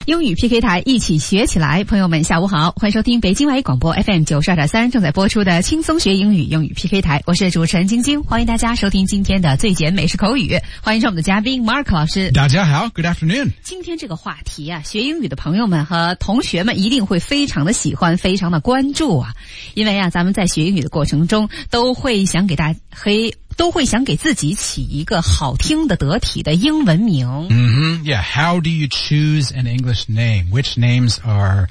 英语 PK 台一起学起来，朋友们下午好，欢迎收听北京外语广播 FM 92.3正在播出的轻松学英语英语 PK 台，我是主持人晶晶，欢迎大家收听今天的最简美式口语，欢迎上我们的嘉宾 Mark 老师。 大家好 ，Good afternoon。 今天这个话题啊，学英语的朋友们和同学们一定会非常的喜欢，非常的关注啊，因为啊，咱们在学英语的过程中都会想给自己起一个好听的得体的英文名。 Yeah, how do you choose an English name? Which names are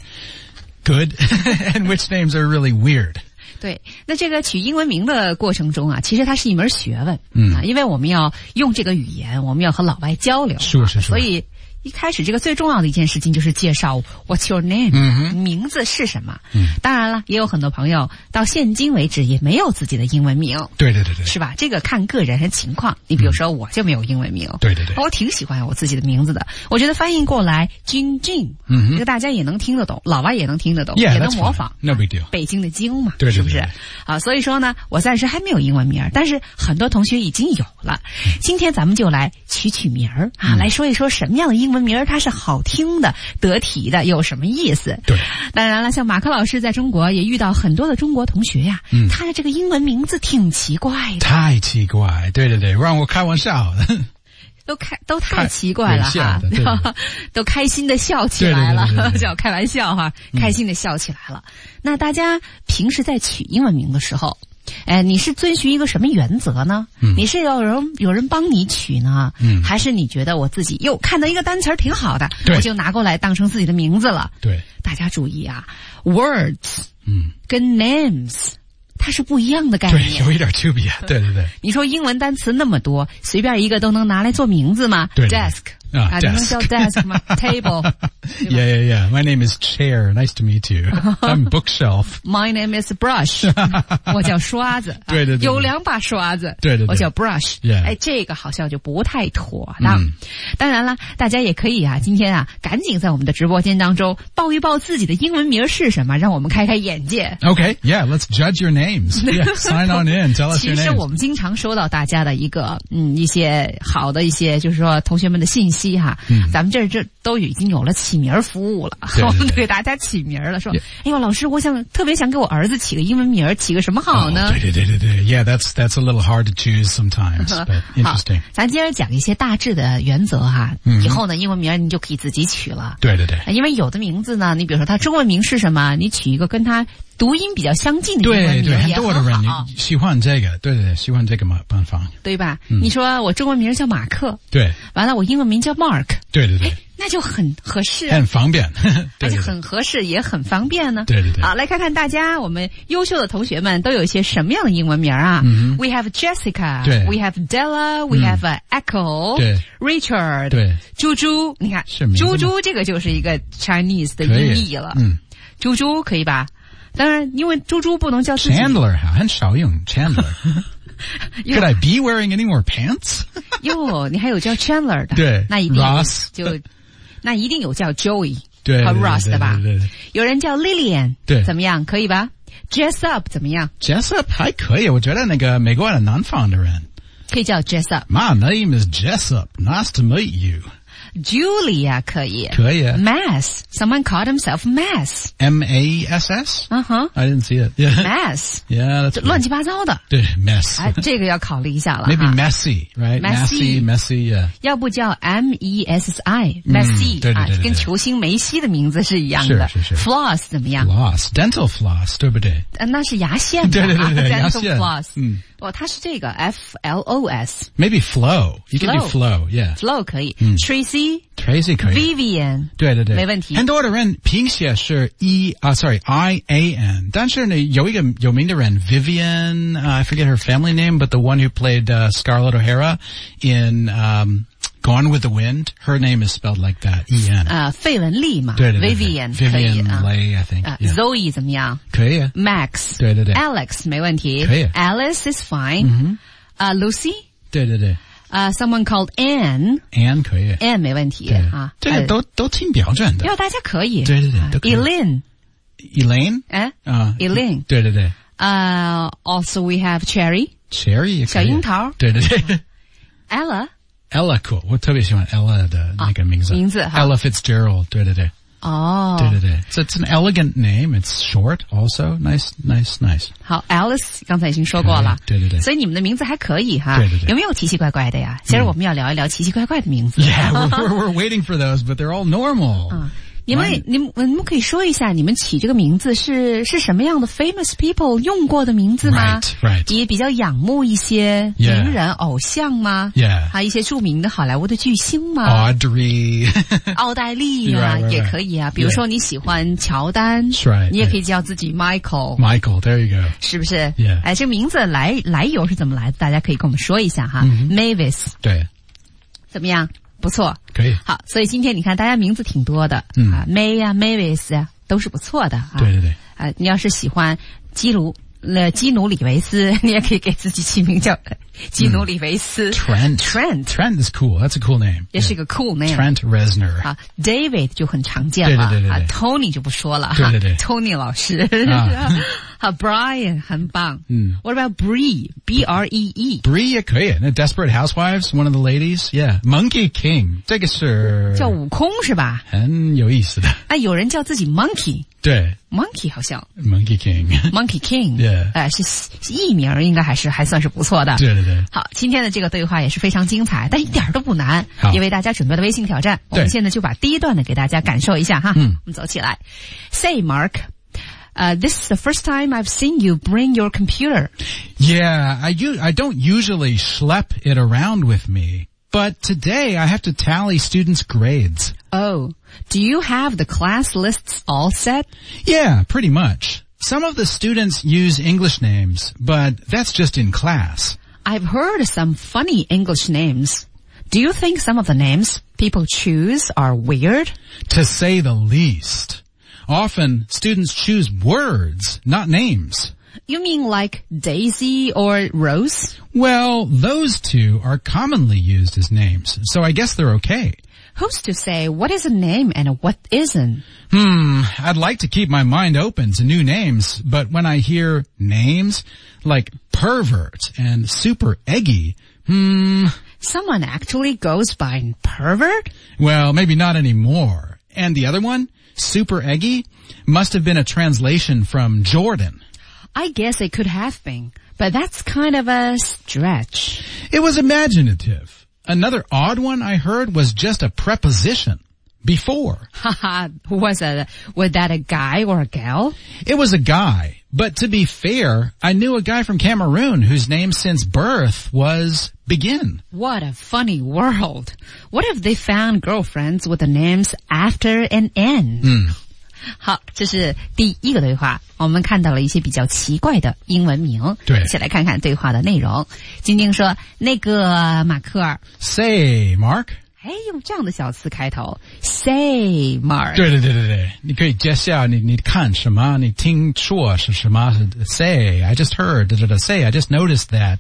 good and which names are really weird? 对，那这个取英文名的过程中啊，其实它是一门学问。因为我们要用这个语言，我们要和老外交流。 是。 所以一开始这个最重要的一件事情就是介绍 What's your name？名字是什么？当然了，也有很多朋友到现今为止也没有自己的英文名。 对， 是吧？这个看个人和情况。你比如说，我就没有英文名。 对， 我挺喜欢我自己的名字的。我觉得翻译过来 Jin，这个大家也能听得懂，老外也能听得懂，也能模仿。 No big deal。 北京的京嘛， 对， 是不是？啊，所以说呢，我暂时还没有英文名，但是很多同学已经有了。今天咱们就来取名儿啊，来说一说什么样的英文名它是好听的、得体的，有什么意思？ 对， 当然了，像马克老师在中国也遇到很多的中国同学呀，他的这个英文名字挺奇怪的， 太奇怪，对，让我开玩笑的。 都太奇怪了哈，都开心的笑起来了，叫开玩笑哈，开心的笑起来了。那大家平时在取英文名的时候，你是遵循一个什么原则呢？你是有人帮你取呢，还是你觉得我自己又看到一个单词挺好的，我就拿过来当成自己的名字了？对，大家注意啊 ，words，跟 names。它是不一样的概念， 对，有一点区别。对。 你说英文单词那么多，随便一个都能拿来做名字吗？ 对 ，desk 啊，能叫 desk 吗 ？table。 Yeah. My name is Chair. Nice to meet you. I'm Bookshelf. My name is Brush. 我叫刷子。 对， 有2把刷子。 对， 我叫 Brush. 这个好像就不太妥当。当然了，大家也可以啊，今天啊，赶紧在我们的直播间当中报一报自己的英文名是什么，让我们开开眼界。 Okay, yeah, let's judge your names. Yeah, sign on in. Tell us your names. 其实我们经常收到大家的一些好的一些，就是说同学们的信息哈。咱们这都已经有了起名服务了，我们给大家起名了，说，哎呦，老师，我特别想给我儿子起个英文名，起个什么好呢？ 对。Yeah, that's a little hard to choose sometimes, but interesting. 咱今天讲一些大致的原则哈，以后呢，英文名你就可以自己取了。 对。 因为有的名字呢，你比如说他中文名是什么，你取一个跟他读音比较相近的英文名也很好。 很多的人喜欢这个，对，喜欢这个办法， 对吧？你说我中文名叫马克， 对， 完了我英文名叫 Mark， 对， 那就很合适， 很方便， 而且很合适，也很方便呢。 对。 好，来看看大家，我们优秀的同学们都有一些什么样的英文名啊？We have Jessica， 对 ，We have Della，We have Echo， 对 ，Richard， 对，猪猪，你看，猪猪这个就是一个 Chinese 的音译了，猪猪可以吧？当然，因为猪猪不能叫自己 Chandler， 很少用 Chandler。Could I be wearing any more pants？ 哟，你还有叫 Chandler 的， 对， 那一定 Ross 那一定有叫 Joey 和 Ross 的吧？ 对。 有人叫 Lillian， 对，怎么样？可以吧 ？Jessup 怎么样 ？Jessup 还可以，我觉得那个美国的南方的人可以叫 Jessup。 My name is Jessup. Nice to meet you.Julia 可以 Mass. Someone called himself Mass. M-A-S-S? I didn't see it. Yeah. Mass. Yeah, that's 乱七八糟的。 对 Mess. 这个要考虑一下了。 Maybe messy, right? Messy, yeah. 要不叫 M-E-S-S-I. Messy. 对， 跟球星梅西的名字是一样的。 是。 Floss 怎么样 ？Floss. Dental floss, 对不对？ 那是牙线吧。 对，牙线。Dental floss. 它是这个 F-L-O-S. Maybe flow. You can do flow, yeah. Flow 可以。Tracy 可以 Vivian 对没问题。 很多的人拼写是I-A-N 但是呢有一个有名的人 Vivian I forget her family name but the one who played Scarlett O'Hara in Gone with the Wind her name is spelled like that E-N 费雯丽嘛对 Vivian 可以Leigh I think Zoe 怎么样可以 Max 对 Alex 没问题可以 Alice is fine Lucy 对 someone called Anne 可以 Anne 没问题啊这个都挺标准的要大家可以对都可以 Elaine Elaine 对 also we have Cherry 也可以小樱桃对 Ella Ella cool， 我特别喜欢 Ella 的那个名字。 名字 Ella Fitzgerald， 对对对。 哦， 对对对 ，So it's an elegant name. It's short, also nice. 好 ，Alice 刚才已经说过了， 对对对， 所以你们的名字还可以哈， 对对对， 有没有奇奇怪怪的呀？今儿我们要聊一聊奇奇怪怪的名字。 Yeah, we're waiting for those, but they're all normal. 你们可以说一下，你们起这个名字是什么样的 famous people 用过的名字吗？ Right. 也比较仰慕一些名人偶像吗？ Yeah. 还有一些著名的好莱坞的巨星吗 ？Audrey. 奥黛丽啊， right. 也可以啊。比如说你喜欢乔丹， right. 你也可以叫自己 Michael. Michael, there you go. 是不是？ Yeah. 哎，这个名字来由是怎么来的？大家可以跟我们说一下哈。Mavis. 对。 怎么样？不错， 可以。 好，所以今天你看，大家名字挺多的，May 呀、Mavis 呀，都是不错的啊。 对对对。 你要是喜欢基努里维斯，你也可以给自己起名叫基努里维斯。 Trent is cool. That's a cool name. 也是一个 cool name. Trent Reznor. 啊 David 就很常见了。 对。 Tony 就不说了。 对。 Tony 老师。好 Brian 很棒。What about Bree? B-R-E-E. Bree 也可以。那 Desperate Housewives, one of the ladies. Yeah. Monkey King. 这个是叫悟空是吧？ 很有意思的。 啊，有人叫自己 Monkey。 对 ，Monkey 好像 Monkey King， yeah， 是艺名，应该还算是不错的。 对。 好，今天的这个对话也是非常精彩，但一点都不难，也为大家准备了微信挑战。我们现在就把第一段呢给大家感受一下哈。我们走起来。Say Mark, this is the first time I've seen you bring your computer. Yeah, I don't usually schlep it around with me. But today I have to tally students' grades. Oh, do you have the class lists all set? Yeah, pretty much. Some of the students use English names, but that's just in class. I've heard some funny English names. Do you think some of the names people choose are weird? To say the least. Often students choose words, not names. You mean like Daisy or Rose? Well, those two are commonly used as names, so I guess they're okay. Who's to say what is a name and what isn't? I'd like to keep my mind open to new names, but when I hear names like pervert and super eggy, Someone actually goes by pervert? Well, maybe not anymore. And the other one, super eggy, must have been a translation from Jordan. I guess it could have been, but that's kind of a stretch. It was imaginative. Another odd one I heard was just a preposition. Before. Haha, was that a guy or a gal? It was a guy. But to be fair, I knew a guy from Cameroon whose name since birth was Begin. What a funny world. What if they found girlfriends with the names after an N? 好，这是第一个对话，我们看到了一些比较奇怪的英文名。 对， 一起来看看对话的内容。晶晶说，那个马克尔 ，Say Mark。 哎，用这样的小词开头 ，Say Mark。 对，你可以接下你看什么，你听说是什么 ，Say I just heard， Say I just noticed that，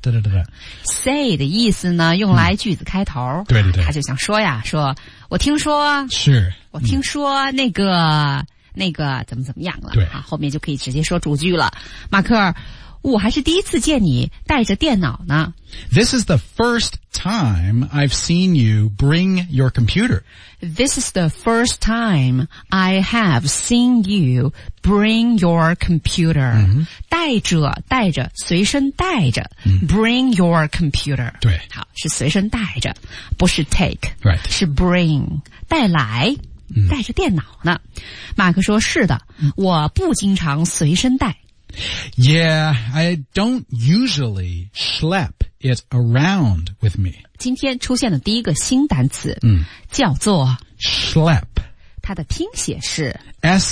Say 的意思呢，用来句子开头。 对， 他就想说呀，说我听说， 是， 我听说那个怎么样了？ 对啊，后面就可以直接说主句了。马克尔，我还是第一次见你带着电脑呢。 This is the first time I've seen you bring your computer. This is the first time I have seen you bring your computer. 带着，随身带着。Bring your computer. 对， 好，是随身带着，不是 take. Right. 是 bring， 带来。带着电脑呢。马克说，是的，我不经常随身带。 Yeah, I don't usually schlep it around with me. 今天出现的第一个新单词，叫做 schlep。 它的听写是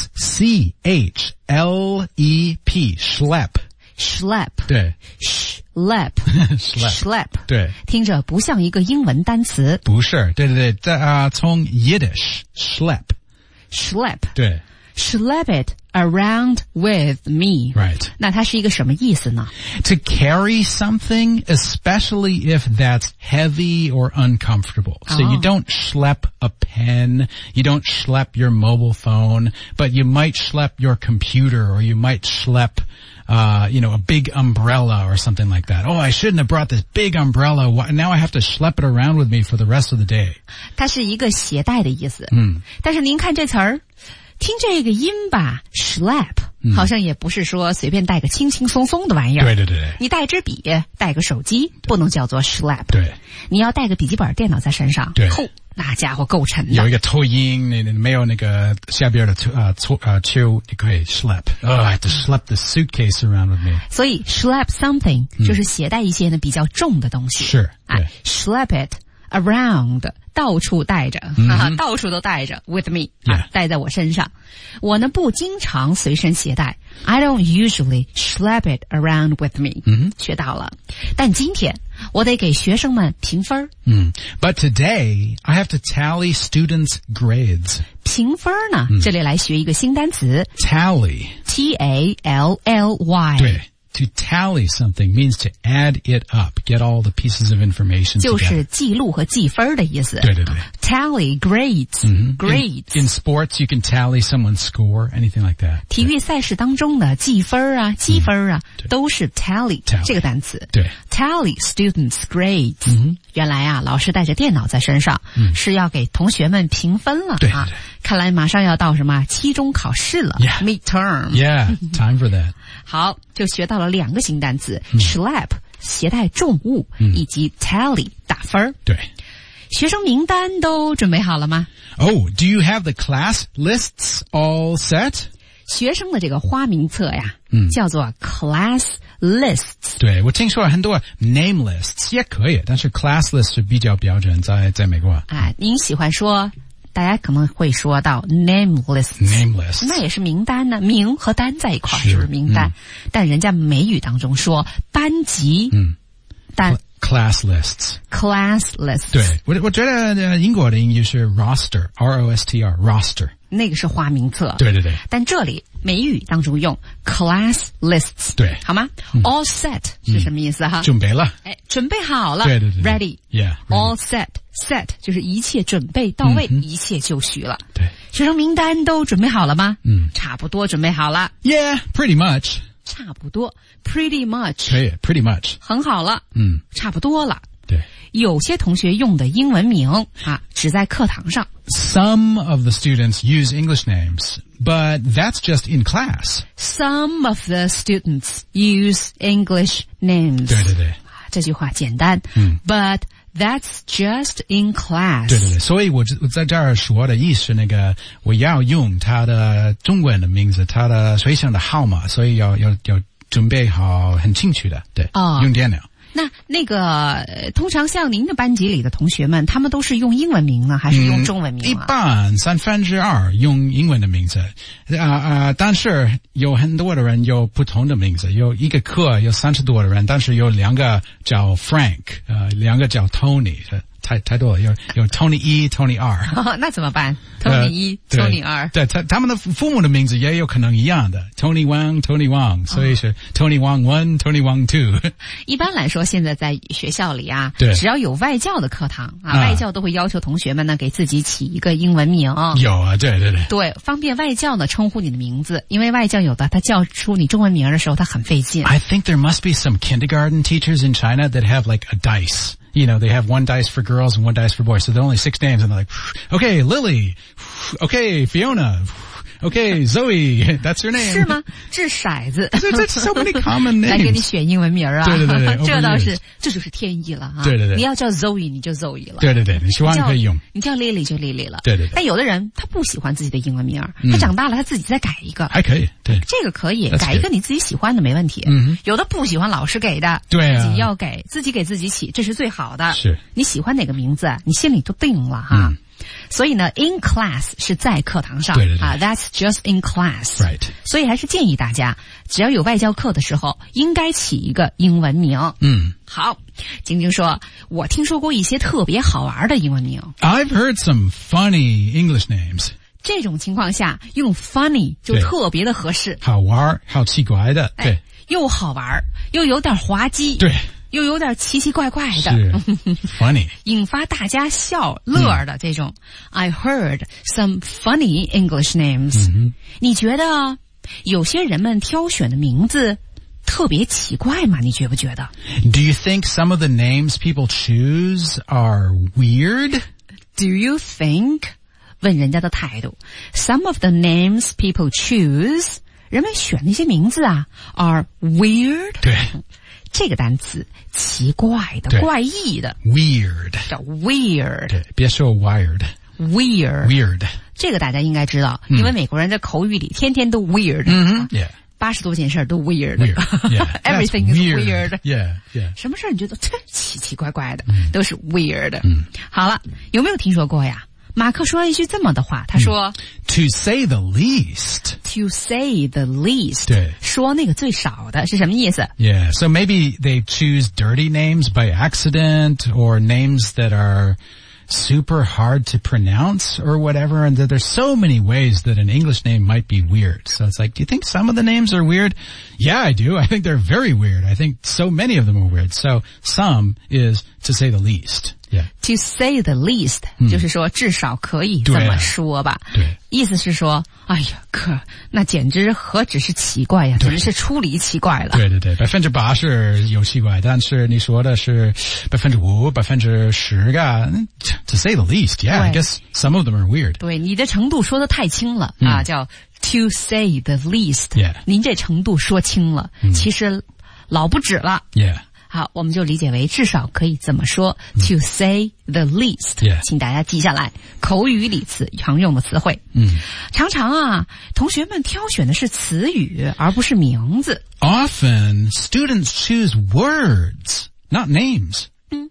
S-C-H-L-E-P, schlep。 schlep， 对 ，schlep， 对， 听着不像一个英文单词。 不是，对，从 Yiddish schlep， schlep， 对 ，schlep it around with me. Right. 那它是一个什么意思呢？ To carry something, especially if that's heavy or uncomfortable. So you don't schlep a pen, you don't schlep your mobile phone, but you might schlep your computer or you might schlep a big umbrella or something like that. Oh, I shouldn't have brought this big umbrella. Now I have to schlep it around with me for the rest of the day. 它是一个携带的意思。但是您看这词儿，听这个音吧 ，schlep 好像也不是说随便带个轻轻松松的玩意儿。 对对对。 你带支笔，带个手机，不能叫做 schlep。 对。你要带个笔记本电脑在身上。 对。 那家伙够沉的。 有一个拖音，没有那个下边的秋，你可以 schlep. I have to schlep the suitcase around with me. 所以 schlep something 就是携带一些呢比较重的东西。 是。对。 schlep it around 到处带着，到处都带着 with me 带在我身上。我呢不经常随身携带 I don't usually schlep it around with me. 学到了。但今天我得给学生们评分。 But today I have to tally students' grades. 评分呢，这里来学一个新单词 tally. T-A-L-L-Y. 对。To tally something means to add it up, get all the pieces of information together. 就是记录和记分的意思。 对对对。 Tally grades, grades. In sports, you can tally someone's score, anything like that. 体育赛事当中的计分啊、积分啊，都是 tally 这个单词。 对。 Tally students' grades. 原来啊，老师带着电脑在身上，是要给同学们评分了啊。看来马上要到什么期中考试了 ，midterm. Yeah, time for that. 好，就学到了2个新单词 ，schlep 携带重物，以及 tally 打分。 对， 学生名单都准备好了吗？ Oh, do you have the class lists all set? 学生的这个花名册呀，叫做 class lists。 对，我听说很多 name lists 也可以，但是 class lists 是比较标准，在美国。 您喜欢说？大家可能会说到 name lists， 那也是名单呢，名和单在一块儿是不是名单？但人家美语当中说班级， class lists。class lists。 对，我觉得英国的英语是 roster， R-O-S-T-R roster。 那个是花名册。 对对对。 但这里美语当中用 class lists。 对。 好吗？All set 是什么意思哈？ 准备了。 准备好了。 对对对。 Ready。 Yeah。 All set。set 就是一切准备到位，一切就绪了。 对。 学生名单都准备好了吗？差不多准备好了。 Yeah, pretty much. 差不多 ，pretty much。 可以 ，pretty much。 很好了。差不多了。 对。 有些同学用的英文名只在课堂上。 Some of the students use English names, but that's just in class. Some of the students use English names. 对对对。 这句话简单。But that's just in class. 对对对，所以我在这儿说的意思，那个我要用他的中文的名字，他的学生的号码，所以要准备好很清楚的，对，用电脑。 那个通常像您的班级里的同学们，他们都是用英文名呢，还是用中文名啊？ 一般2/3用英文的名字，但是有很多的人有不同的名字，有一个课有30多的人，但是有2个叫 Frank， 2个叫 Tony。太多了，有 Tony 1 Tony 2。 那怎么办？ Tony 1 Tony 2。 对，他们的父母的名字也有可能一样的 Tony Wang Tony Wang， 所以是 Tony Wang 1 Tony Wang 2。一般来说，现在在学校里只要有外教的课堂外教都会要求同学们呢给自己起一个英文名。 有啊，对对对。 对，方便外教呢称呼你的名字，因为外教有的他叫出你中文名的时候他很费劲。 I think there must be some kindergarten teachers in China that have like a dice. You know, they have one dice for girls and one dice for boys. So there are only 6 names and they're like, okay, Lily. Okay, Fiona. Okay, Zoe. That's your name. 是吗？掷骰子。 There's so many common names. 来给你选英文名啊。 对对对。 这倒是，这就是天意了对对对。 你要叫 Zoe 你就 Zoe 了。 对对对，你希望可以用。 你叫 Lily 就 Lily 了。 对对对。 但有的人他不喜欢自己的英文名，他长大了他自己再改一个。 还可以，对。 这个可以，改一个你自己喜欢的没问题。有的不喜欢老师给的， 对啊。 自己要给自己起，这是最好的。 是。 你喜欢哪个名字，你心里都定了哈。所以呢 in class 是在课堂上。 对对对。 That's just in class. Right. 所以还是建议大家，只要有外教课的时候，应该起一个英文名。好，晶晶说，我听说过一些特别好玩的英文名。 I've heard some funny English names. 这种情况下用 funny 就特别的合适， 好玩，好奇怪的，对， 又好玩又有点滑稽， 对， 又有点奇奇怪怪的， 是funny 引发大家笑乐的这种。I heard some funny English names。你觉得有些人们挑选的名字特别奇怪吗？你觉不觉得 ？Do you think some of the names people choose are weird? Do you think? 问人家的态度。Some of the names people choose， 人们选那些名字啊 are weird。 对， 这个单词奇怪的、怪异的 ，weird 叫 weird。 对，别说 wired。weird。 这个大家应该知道，因为美国人在口语里天天都 weird。 Yeah。 80多件事都 weird。 Yeah. Everything is weird. Yeah. 什么事你觉得这奇奇怪怪的，都是 weird。好了，有没有听说过呀？马克说了一句这么的话，他说 To say the least. To say the least. 对， 说那个最少的是什么意思？ Yeah, so maybe they choose dirty names by accident or names that are super hard to pronounce or whatever, and that there's so many ways that an English name might be weird. So it's like, do you think some of the names are weird? Yeah, I do. I think they're very weird. I think so many of them are weird. So some is to say the least. Yeah. To say the least，就是说至少可以这么说吧。 对， 意思是说，哎呀，那简直何止是奇怪呀，简直是出离奇怪了。 对，80%是有奇怪，但是你说的是5%、10%个 ，to say the least, yeah, I guess some of them are weird. 对，你的程度说的太轻了啊，叫 to say the least。您这程度说轻了，其实老不止了。 Yeah。 好，我们就理解为至少可以这么说 to say the least。请大家记下来，口语里常用的词汇。常常啊，同学们挑选的是词语，而不是名字。 Often students choose words, not names.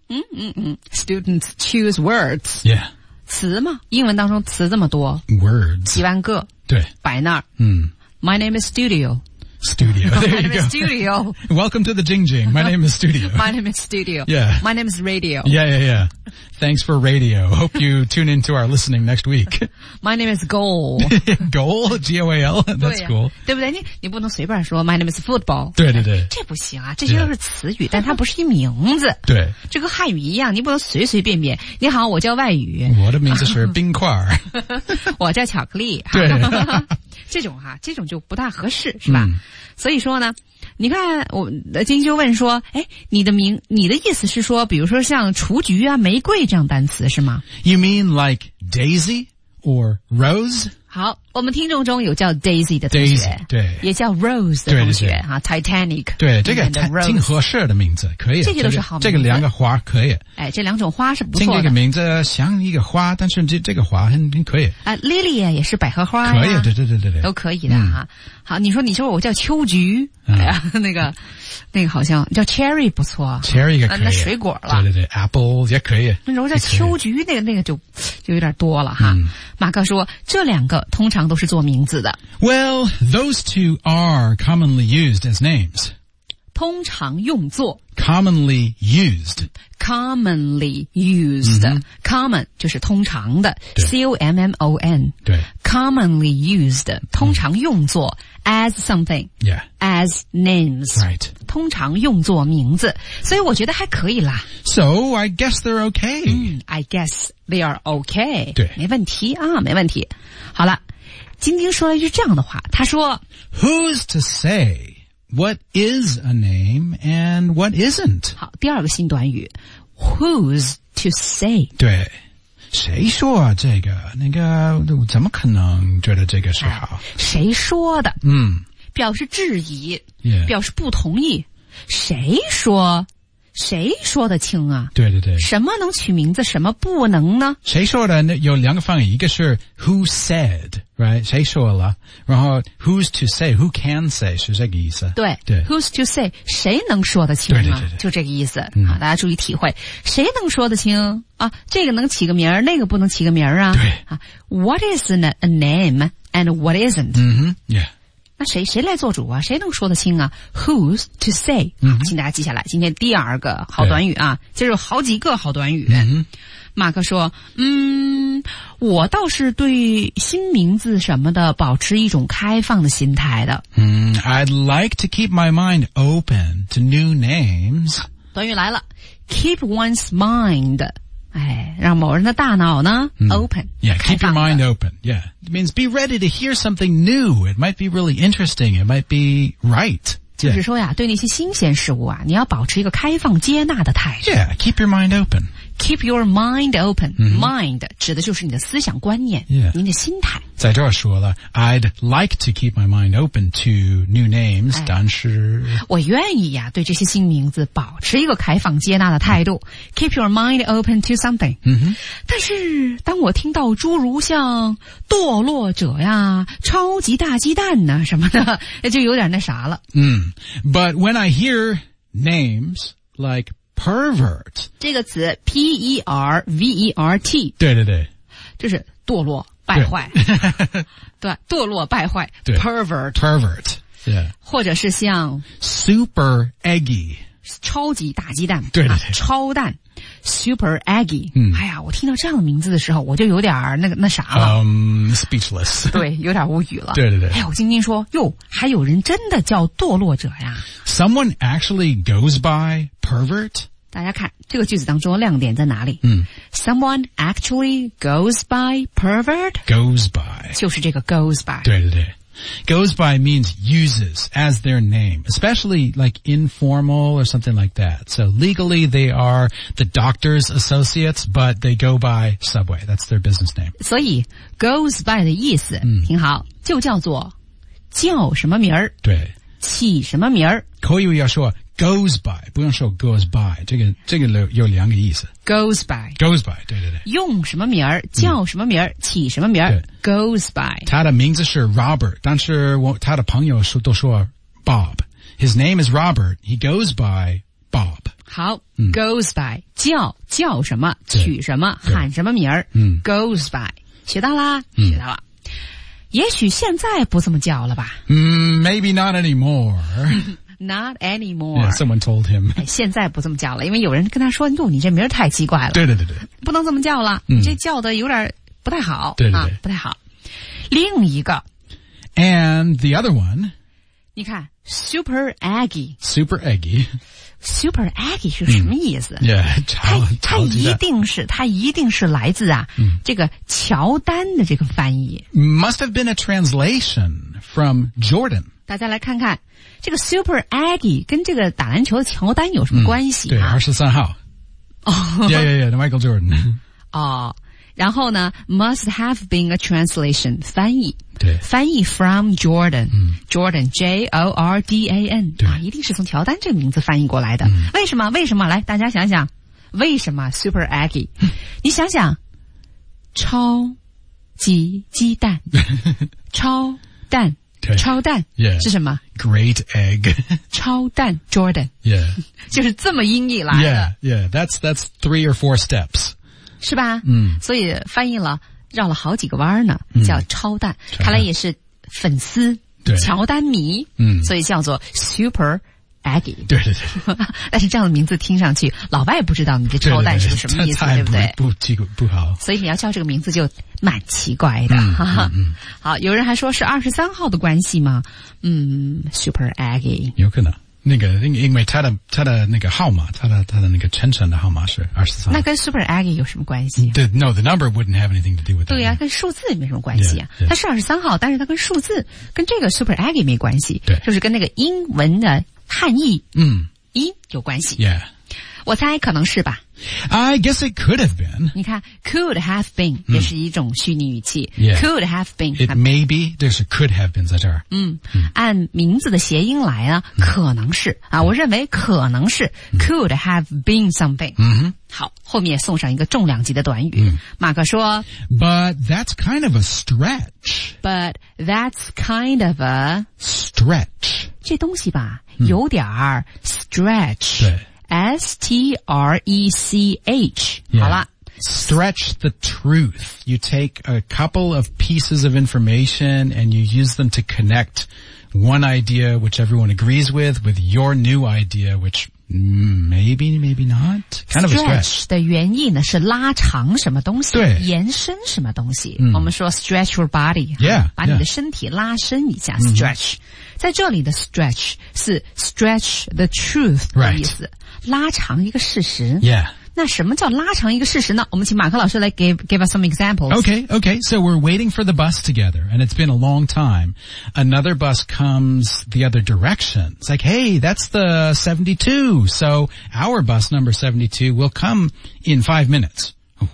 Students choose words. Yeah. 词嘛，英文当中词这么多 ，words 几万个， 对， 摆那儿。My name is Studio. Studio. There My you name go. is Studio. Welcome to the Jing. My name is Studio. My name is Studio. Yeah. My name is Radio. Yeah. Thanks for radio. Hope you tune into our listening next week. My name is Goal. Goal? G-O-A-L? That's cool. 对不对？你不能随便说 My name is Football. 对。 这不行啊，这些都是词语，但它不是一名字。 对。 这和汉语一样，你不能随随便便。你好，我叫外语。 我的名字是冰块。 我叫巧克力。 对。 这种就不大合适，是吧？所以说呢，你看我金就问说，你的意思是说，比如说像雏菊啊、玫瑰这样单词是吗？ You mean like Daisy or Rose? 好，我们听众中有叫 Daisy 的同学， Daisy, 对， 也叫 Rose 的同学哈 ，Titanic， 对，这个挺合适的名字，可以， 这些都是好名字。 这个两个花可以， 这两种花是不错的。 听这个名字像一个花，但是这个花很可以。 Lily 也是百合花呀， 可以，对， 都可以的哈。好，你说我叫秋菊，那个好像叫 Cherry 不错 ，Cherry 也可以， 那水果了， 对，Apple 也可以。 那如果叫秋菊，那个就有点多了哈。马克说这两个通常都是做名字的。 Well, those two are commonly used as names. 通常用作 commonly used. Common 就是通常的 C-O-M-M-O-N 对 commonly used 通常用作 as something Yeah. as names Right. 通常用作名字，所以我觉得还可以啦。 So, I guess they're okay. I guess they are okay. 对， 没问题啊，没问题。好了，晶晶说了一句这样的话，她说 Who's to say what is a name and what isn't? 好，第二个新短语 Who's to say 对，谁说这个那个怎么可能觉得这个是好？ 谁说的？表示质疑，表示不同意。谁说得清啊？ 对， 什么能取名字，什么不能呢？ 谁说的？有两个翻译，一个是 who said, right? 谁说了？然后 who's to say, who can say 是这个意思。 对 ，who's to say 谁能说得清啊？ 对， 就这个意思。好，大家注意体会，谁能说得清啊？这个能起个名儿，那个不能起个名儿啊。 对啊 ，What is a name and what isn't？ Yeah。 那谁来做主啊？谁能说得清啊 ？Who's to say？请大家记下来，今天第二个好短语啊，这有好几个好短语。 马克说，我倒是对新名字什么的保持一种开放的心态的。 I'd like to keep my mind open to new names. 短语来了 ，keep one's mind. 让某人的大脑呢 open. Yeah, keep your mind open. Yeah, it means be ready to hear something new. It might be really interesting. It might be right. 就是说呀，对那些新鲜事物啊，你要保持一个开放接纳的态度。 Yeah, keep your mind open. Keep your mind open. Mind 指的就是你的思想观念，你的心态。 在这儿说了 ，I'd like to keep my mind open to new names，但是我愿意呀，对这些新名字保持一个开放接纳的态度。Keep your mind open to something。但是当我听到诸如像堕落者呀、超级大鸡蛋呐什么的，就有点那啥了。 But when I hear names like pervert， 这个词 P-E-R-V-E-R-T， 对， 就是堕落败坏，对，堕落败坏 ，pervert， yeah， 或者是像 super eggy， 超级大鸡蛋， 对， 超蛋 ，super eggy，哎呀，我听到这样的名字的时候，我就有点那啥了 ，speechless， 对，有点无语了， 对， 哎，我晶晶说，哟，还有人真的叫堕落者呀 ？Someone actually goes by pervert。 大家看这个句子当中的亮点在哪里？Someone actually goes by pervert. Goes by 就是这个 goes by. 对，goes by means uses as their name, especially like informal or something like that. So legally they are the doctor's associates, but they go by Subway. That's their business name. 所以 goes by 的意思挺好，就叫做叫什么名儿， 对， 起什么名儿。 口语要说goes by， 不用说 goes by， 这个有两个意思。 goes by， 对， 用什么名儿，叫什么名儿，起什么名儿 ，goes by。 他的名字是 Robert， 但是他的朋友都说 Bob。His name is Robert. He goes by Bob. 好，goes by 叫什么，取什么，喊什么名儿，goes by 学到啦，学到了。也许现在不这么叫了吧 ？Maybe not anymore. Not anymore. Yeah, someone told him. 现在不这么叫了，因为有人跟他说：“哟，你这名儿太奇怪了。” 对， 不能这么叫了，你这叫的有点不太好。 对， 不太好。另一个 ，and the other one， 你看 ，super eggy。Super eggy 是什么意思它一定是来自这个乔丹的这个翻译。 Must have been a translation from Jordan. 大家来看看这个 super eggy 跟这个打篮球的乔丹有什么关系对，23号。Yeah, Michael Jordan. 然后呢 must have been a translation 翻译。 对， 翻译 from Jordan， Jordan Jordan 一定是从乔丹这个名字翻译过来的。为什么？来，大家想想，为什么 super eggy？你想想，超级鸡蛋，超蛋是什么 ？Great egg， 超蛋 Jordan， yeah， 就是这么音译来的。 Yeah, that's 3 or 4 steps， 是吧？所以翻译了。绕了好几个弯呢，叫超蛋，看来也是粉丝乔丹迷，所以叫做 super eggy。 对。 但是这样的名字听上去，老外不知道你这超蛋是个什么意思，对不对？ 不好。 所以你要叫这个名字就蛮奇怪的。好，有人还说是23号的关系吗？super eggy 有可能。那个，因为他的那个号码，他的那个晨晨的号码是23。 那跟 Super Eggy 有什么关系 ？No, the number wouldn't have anything to do with that. 对呀，跟数字也没什么关系啊。它是23号，但是它跟数字跟这个 Super Eggy 没关系。 对， 就是跟那个英文的汉译音有关系。 Yeah， 我猜可能是吧。 I guess it could have been. 你看 could have been 也是一种虚拟语气。could have been. It maybe 这是 could have been 在这儿。 按名字的谐音来呢，可能是我认为可能是 could have been something。好，后面送上一个重量级的短语。马克说 ，But that's kind of a stretch. But that's kind of a stretch. 这东西吧，有点儿 stretch。 对。 stretch， 好了。 Stretch the truth. You take a couple of pieces of information and you use them to connect one idea which everyone agrees with your new idea which Maybe not. Kind of a stretch. 的原意呢是拉长什么东西， 对， 延伸什么东西。我们说 stretch your body， 把你的身体拉伸一下 stretch。在这里的 stretch 是 stretch the truth 的意思，拉长一个事实。 Yeah. 那什么叫拉长一个事实呢？我们请马克老师来 give us some examples. Okay. So we're waiting for the bus together, and it's been a long time. Another bus comes the other direction. It's like, hey, that's the 72. So our bus number 72 will come in 5 minutes.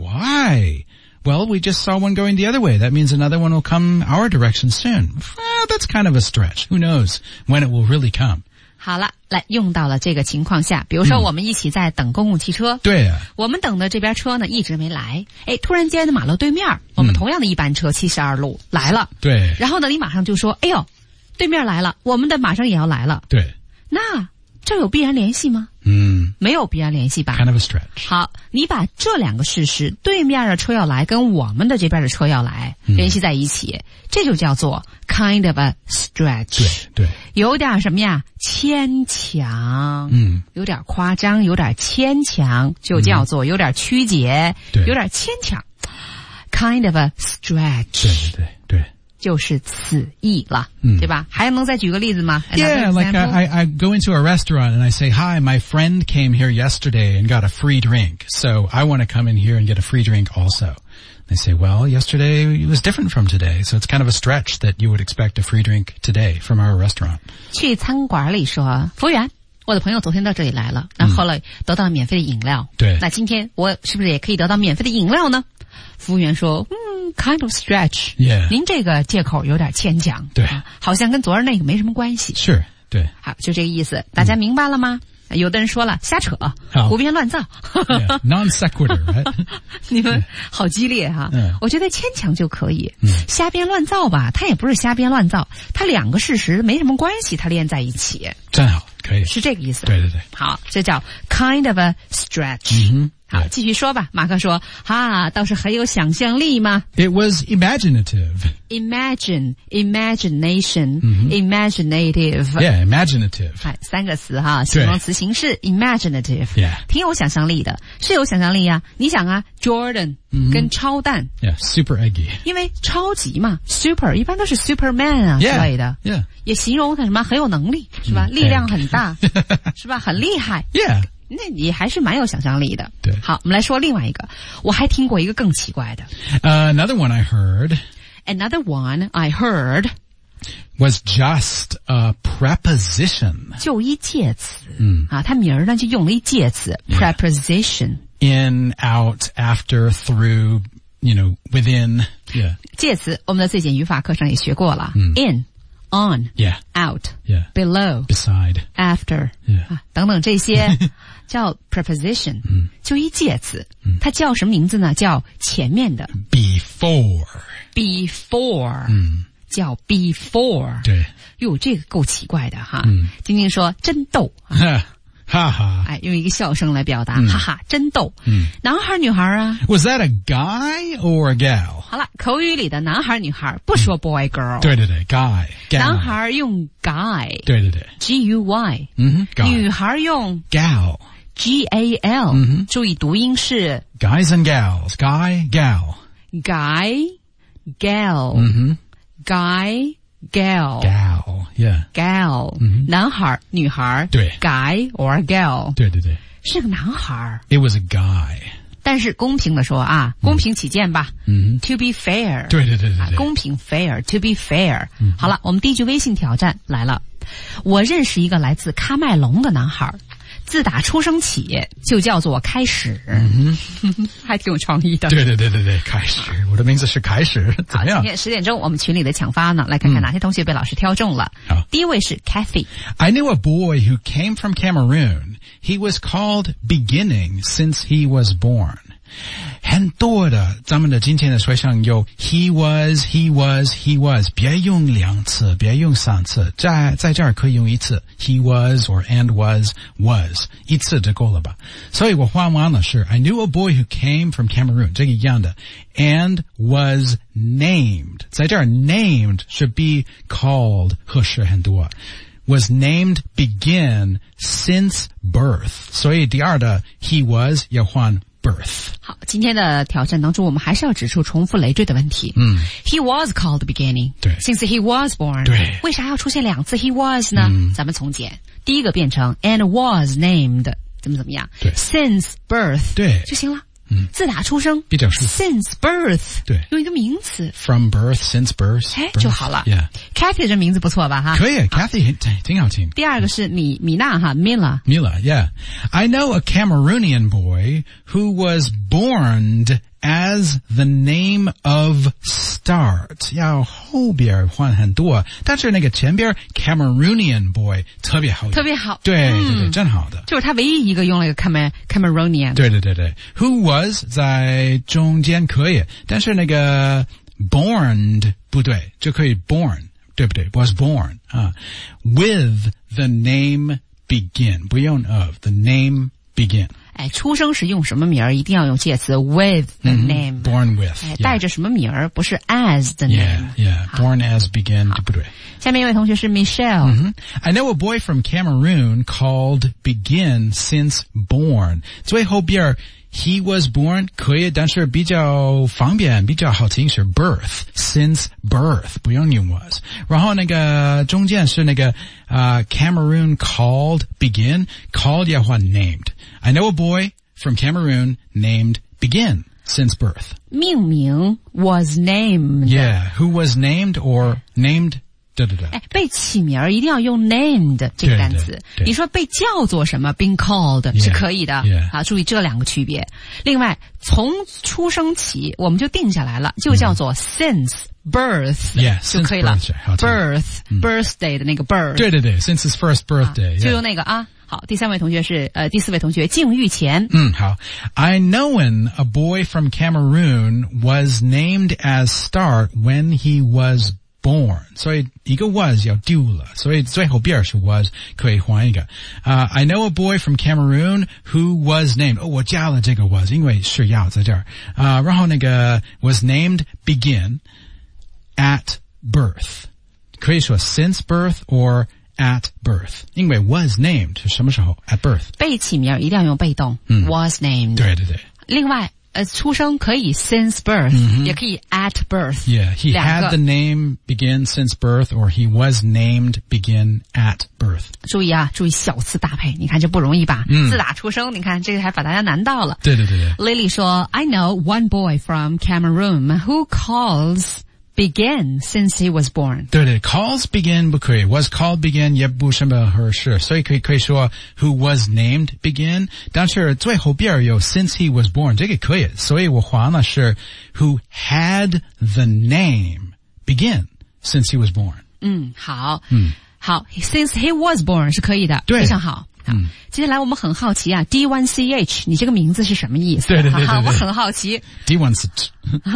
Why? Well, we just saw one going the other way. That means another one will come our direction soon. Well, that's kind of a stretch. Who knows when it will really come? 好了，来用到了这个情况下，比如说我们一起在等公共汽车， 对啊， 我们等的这边车呢一直没来，突然间的马路对面，我们同样的一班车72路来了， 对， 然后呢你马上就说，哎呦，对面来了，我们的马上也要来了， 对， 那这有必然联系吗？没有必然联系吧。 Kind of a stretch. 好，你把这两个事实，对面的车要来跟我们的这边的车要来联系在一起，这就叫做 kind of a stretch. 对， 有点什么呀？牵强。有点夸张，有点牵强，就叫做有点曲解，有点牵强。kind of a stretch. 对。 就是此意了，对吧？还能再举个例子吗？ Yeah, like I go into a restaurant and I say, hi, my friend came here yesterday and got a free drink. So I want to come in here and get a free drink also. They say, well, yesterday it was different from today. So it's kind of a stretch that you would expect a free drink today from our restaurant. 去餐馆里说，服务员，我的朋友昨天到这里来了，然后后来得到了免费的饮料。 对。 那今天我是不是也可以得到免费的饮料呢？服务员说，kind of stretch. Yeah. 您这个借口有点牵强。 对。 好像跟昨儿那个没什么关系。 是，对。 好，就这个意思，大家明白了吗？有的人说了，瞎扯，胡编乱造。 Yeah, non sequitur, right? 你们好激烈哈。我觉得牵强就可以。瞎编乱造吧，它也不是瞎编乱造，它两个事实没什么关系，它连在一起。 真好，可以。 是这个意思。 对。 好，这叫 kind of a stretch。好，继续说吧。马克说，倒是很有想象力嘛。 It was imaginative. Imagine, imagination, imaginative. Yeah, imaginative. 三个词哈，形容词形式 imaginative. Yeah. 挺有想象力的，是有想象力啊。你想啊 ，Jordan 跟超蛋 ，Yeah, super eggy. 因为超级嘛 ，super 一般都是 Superman 啊之类的 ，Yeah. 也形容他什么很有能力是吧？力量很大是吧？很厉害 ，Yeah. 那你还是蛮有想象力的。 对， 好，我们来说另外一个，我还听过一个更奇怪的。 Another one I heard was just a preposition. 就一介词。它名儿呢就用了一介词 preposition. In, out, after, through, within. Yeah. 介词我们的最简语法课上也学过了。In, on, yeah. out, yeah. below, beside, after, yeah. 等等这些叫 preposition. 就一介词。它叫什么名字呢？叫前面的 before. 叫 before. 对。 哟，这个够奇怪的哈。晶晶说真逗。 哈哈， 用一个笑声来表达，哈哈，真逗。男孩女孩啊 ？Was that a guy or a gal? 好了，口语里的男孩女孩不说 boy girl。 对 guy。 男孩用 guy。 对。 G-U-Y。女孩用 gal。 G-A-L。注意读音是 guys and gals. Guy, gal. Guy, gal. Guy, gal. Gal, yeah. Gal. 男孩女孩。 对。 Guy or gal. 对。 是个男孩。 It was a guy. 但是公平的说啊，公平起见吧。To be fair. 对。 公平 fair. To be fair. 好了，我们第一句微信挑战来了。我认识一个来自喀麦隆的男孩。自打出生起就叫做开始，还挺有创意的。 对，开始，我的名字是开始，怎么样？ 今天10点钟我们群里的抢发呢，来看看哪些同学被老师挑中了。第一位是 Kathy。 I knew a boy who came from Cameroon. He was called Beginning since he was born. 很多的咱们的今天的说上有 he was,别用2次，别用3次，在这儿可以用1次 he was or and was 1次就够了吧。所以我画完了是 I knew a boy who came from Cameroon 这个一样的 and was named 在这儿 named 是比 called 合适很多。 was named begin since birth. 所以第二的 he was 要换 birth. 好，今天的挑战当中，我们还是要指出重复累赘的问题。He was called beginning. 对 Since he was born. 对。 为啥要出现两次 he was 呢？咱们从简。第一个变成 and was named. 怎么样？ 对 Since birth. 对。 就行了。自打出生比较是 since birth 对用一个名词 from birth since birth 就好了 yeah Kathy 这名字不错吧哈可以 Kathy 挺好听第二个是米娜哈 Mila yeah I know a Cameroonian boy who was born as the name of start 要后边换很多但是那个前边 Cameroonian boy 特别好对真好的就是他唯一一个用了一个 Cameroonian 对 who was 在中间可以但是那个 born 不对就可以 born 对不对 was born with the name begin 不用 of the name begin 哎，出生时用什么名儿一定要用介词 with the name. Born with. 哎，带着什么名儿不是 as the name. Yeah. Born as begin. 不对。 下面一位同学是 Michelle. I know a boy from Cameroon called begin since born. 最后边 he was born 可以但是比较方便比较好听是 birth since birth 不用用 was 然后那个中间是那个Cameroon called begin called 要换 named I know a boy from Cameroon named begin since birth 命名 was named yeah who was named or named 哎，被起名一定要用 named 这个单词。你说被叫做什么 being called 是可以的。啊，注意这两个区别。另外，从出生起我们就定下来了，就叫做 since birth 就可以了。birthday 的那个 birth。 对 since his first birthday 就用那个啊。好，第四位同学敬玉前。 好。I know a boy from Cameroon was named as Start when he was born 所以一个 was 要丢了所以最后边是 was 可以换一个I know a boy from Cameroon who was named 我加了这个 was 因为是要在这儿然后那个 was named begin at birth 可以说 since birth or at birth 因为 was named 是什么时候 at birth 被起名一定要用被动was named 对另外出生可以 since birth 也可以 at birth Yeah, he had the name begin since birth or he was named begin at birth 注意小词搭配你看这不容易吧自打出生你看这个还把大家难到了对 Lily 说 I know one boy from Cameroon who calls begin since he was born 对 calls begin 不可以 was called begin 也不什么合适所以可以说 who was named begin 但是最后边有 since he was born 这个可以所以我换了是 who had the name begin since he was born 好 since he was born 是可以的非常好接下来我们很好奇啊 D1CH 你这个名字是什么意思对我们很好奇 D1CH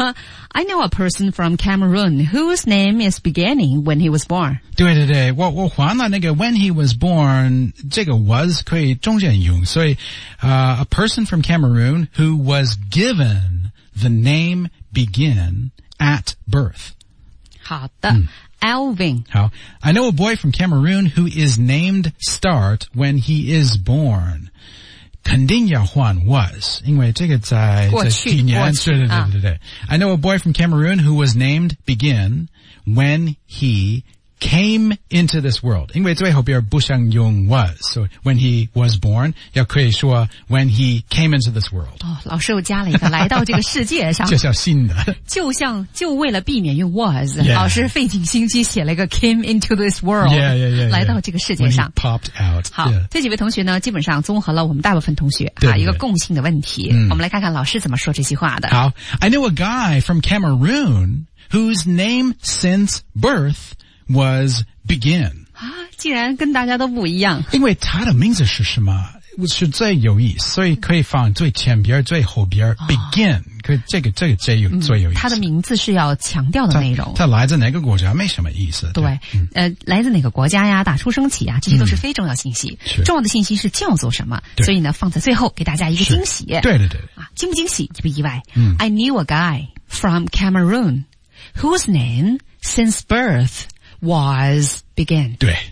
I know a person from Cameroon whose name is beginning when he was born 对我换了那个 when he was born 这个 was 可以中间用所以a person from Cameroon who was given the name begin at birth 好的Alvin. How? I know a boy from Cameroon who is named Start when he is born. 肯定要换 was, 因为这个在几年对 I know a boy from Cameroon who was named Begin when he came into this world. 因为最后边不想用 was, so when he was born, 要可以说 when he came into this world. 老师又加了一个来到这个世界上。 这叫新的。 就为了避免用 was, 老师费尽心机写了一个 came into this world. Yeah. 来到这个世界上。 When he popped out. 好，这几位同学呢，基本上综合了我们大部分同学一个共性的问题。我们来看看老师怎么说这句话的。 好 I know a guy from Cameroon whose name since birth was begin 既然跟大家都不一样因为他的名字是什么是最有意思所以可以放最前边最后边 begin 可以这个最有意思他的名字是要强调的内容他来自哪个国家没什么意思对来自哪个国家呀打出生起啊这些都是非重要信息重要的信息是叫做什么所以呢放在最后给大家一个惊喜对惊不惊喜意不意外I knew a guy from Cameroon whose name since birth was begin 对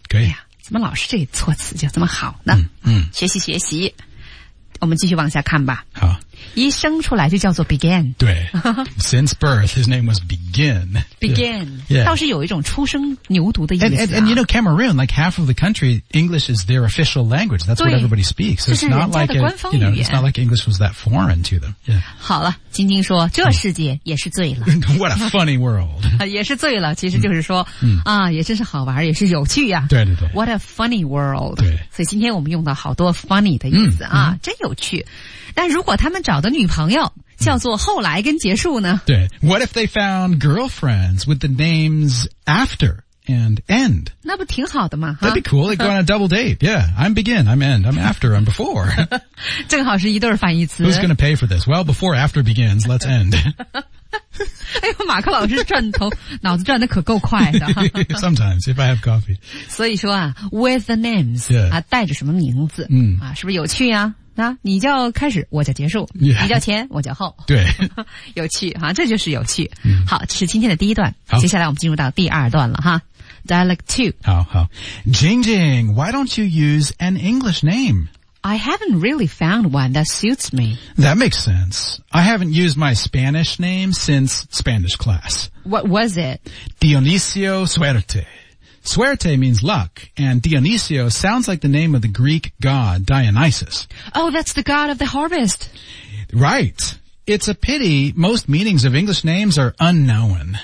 可以。 哎呀，怎么老是这措辞就这么好呢？学习学习。我们继续往下看吧。 好， 一生出来就叫做 begin。 对，Since birth, his name was Begin. Begin. Yeah. 倒是有一种初生牛犊的意思。 And you know, Cameroon, like half of the country, English is their official language. That's what everybody speaks. So it's not like it's not like English was that foreign to them. Yeah. 好了，晶晶说，这世界也是醉了。 What a funny world. 也是醉了，其实就是说，也真是好玩，也是有趣呀。 对对对。 What a funny world. 对。 所以今天我们用到好多 funny 的意思啊，真有趣。但如果他们找的女朋友叫做后来跟结束呢？ 对。What if they found girlfriends with the names after and end? 那不挺好的吗？ That'd be cool. Like go on a double date. Yeah, I'm begin, I'm end, I'm after, I'm before. 正好是一对反义词。 Who's going to pay for this? Well, before, after begins, let's end. 哎呦，马克老师脑子转得可够快的。 Sometimes, if I have coffee. 所以说啊 ，with the names 啊，带着什么名字？是不是有趣啊？啊，你叫开始，我叫结束；你叫前，我叫后。 对， 有趣哈，这就是有趣。好，这是今天的第一段，接下来我们进入到第二段了哈。Dialect 2。 好。Jingjing, why don't you use an English name? I haven't really found one that suits me. That makes sense. I haven't used my Spanish name since Spanish class. What was it? Dionisio Suerte. Suerte means luck, and Dionisio sounds like the name of the Greek god Dionysus. Oh, that's the god of the harvest. Right. It's a pity most meanings of English names are unknown.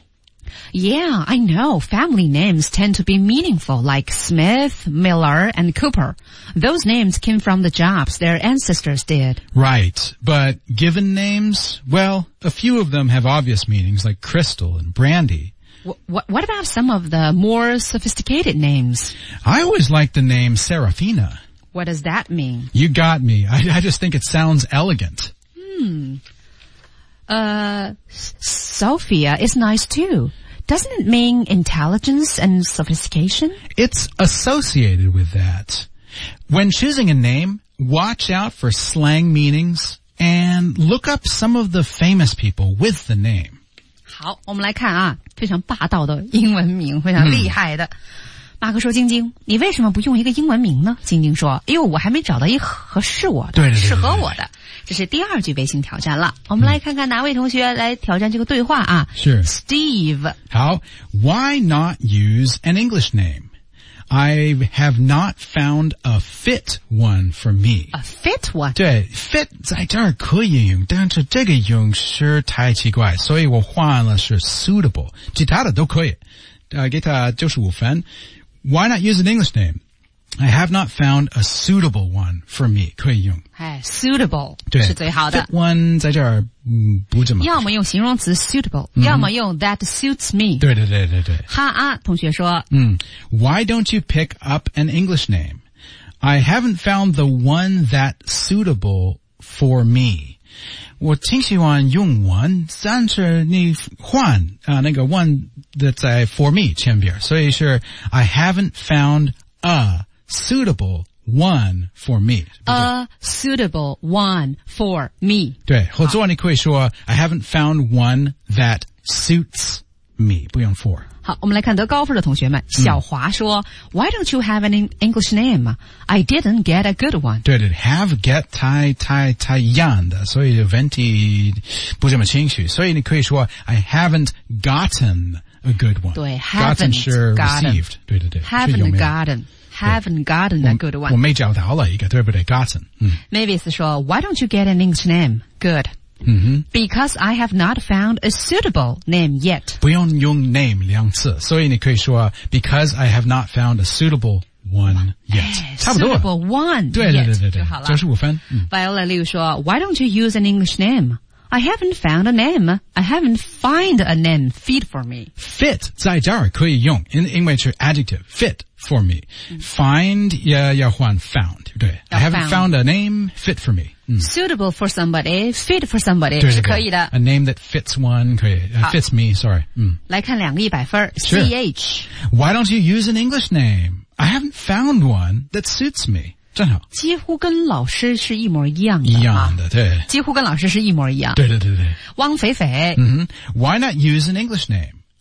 Yeah, I know. Family names tend to be meaningful, like Smith, Miller, and Cooper. Those names came from the jobs their ancestors did. Right. But given names, well, a few of them have obvious meanings, like Crystal and Brandy. What about some of the more sophisticated names? I always liked the name Serafina. What does that mean? You got me. I just think it sounds elegant. Sophia is nice too. Doesn't it mean intelligence and sophistication? It's associated with that. When choosing a name, watch out for slang meanings and look up some of the famous people with the name. 好，我们来看啊，非常霸道的英文名，非常厉害的。马克说：“晶晶，你为什么不用一个英文名呢？”晶晶说：“因为我还没找到一个合适我的， 对， 适合我的。”这是第二句微信挑战了。我们来看看哪位同学来挑战这个对话啊？ 是 Steve。 好 ，Why not use an English name? I have not found a fit one for me. A fit one? 对 ，fit 在这儿可以用，但是这个用是太奇怪，所以我换了是 suitable， 其他的都可以。给他95分。Why not use an English name? I have not found a suitable one for me. 可以用。 suitable 是最好的。 Fit one 在这儿不怎么。 要么用形容词 suitable，要么用 that suits me。 对。 哈啊，同学说 ，Why don't you pick up an English name? I haven't found the one that suitable for me. 我挺喜欢用 one， 但是你换那个 one 的在 for me 前边，所以是 I haven't found a suitable one for me. A suitable one for me. 对，或者你可以说 I haven't found one that suits me， 不用 for。 好，我们来看得高分的同学们。小华说 Why don't you have an English name? I didn't get a good one. 对 have get 太一样的，所以 venti 不这么清楚，所以你可以说 I haven't gotten a good one. 对 haven't 是 received. 对 haven't gotten a good one. 我没找到了一个，对不对 gotten. Mavis 说 Why don't you get an English name? Good. Because I have not found a suitable name yet. 不用用 name 两次，所以你可以说 Because I have not found a suitable one yet. 差不多。 Suitable one. 对就好了。 95分。 Viola Liu 说 Why don't you use an English name? I haven't found a name. I haven't find a name fit for me. Fit 在这儿可以用，因为是 adjective fit for me. Find 要换 found， 对。I haven't found a name fit for me. Suitable for somebody, fit for somebody 是可以的。 A name that fits one 可以，fits me. Sorry. 来看两个100分。CH. Why don't you use an English name? I haven't found one that suits me. 正好， 几乎跟老师是一模一样的， 一样的，对， 几乎跟老师是一模一样。 对。 汪肥肥 ，Why not use an English name?